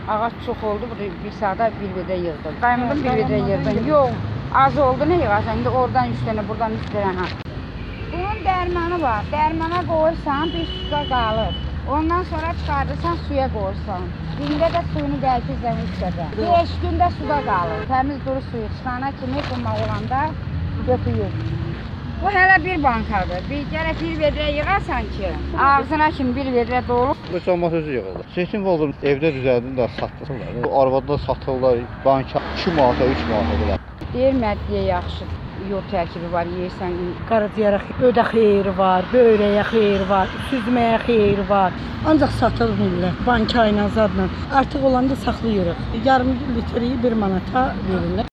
Ağac çox oldu, bir saata bir vedrə yığdım. Qaymadım bir vedrə yığdım. Yox, az oldu nə yığasan? İndi oradan 3 dənə, buradan 3 dənə. Bunun dərmanı var. Dərmana qoyursan, bir suda qalır. Ondan sonra çıxardırsan, suya qoyursan. Gündə də suyunu dəyişirsən 3 dəfə. 5 gündə suda qalır. Təmiz duru suyu çıxana kimi qummaq olanda döküyür. Bu hələ bir bankadır. Gərək bir vedrə yığarsan ki, ağzına kimi bir vedrə dolu. Bu olmaz özü yığılır. Zeytin oldum, evdə düzəldim də satdırırlar. Arvadda satırlar, banka 2 manata, 3 manata. Deyir məddiyə yaxşı yol tərkibi var, yeyirsən. Qaraciyərə ödə xeyri var, böyrəyə xeyri var, süzməyə xeyri var. Ancaq satılır millət, banka ilə zadla. Artıq olanda saxlayırıq. Yarım litri 1 manata verirlər.